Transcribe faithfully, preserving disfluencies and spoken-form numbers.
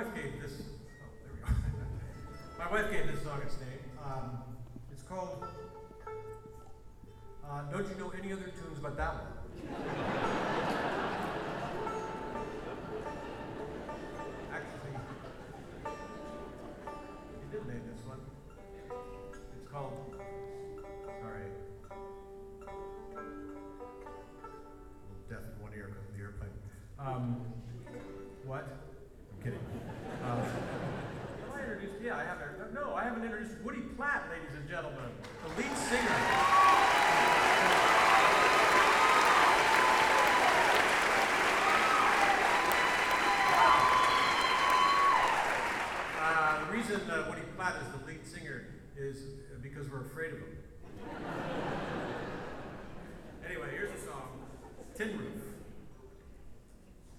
wife gave this. Oh, there we go. My wife gave this song its name. Um, it's called. Uh, don't you know any other tunes but that one? Actually, he did name this one. It's called. Sorry. A little deaf in one ear because of the airplane. Um, what? I'm kidding. Um, have I introduced? Yeah, I haven't. No, I haven't introduced Woody Platt, ladies and gentlemen, the lead singer. Uh, the reason uh, Woody Platt is the lead singer is because we're afraid of him.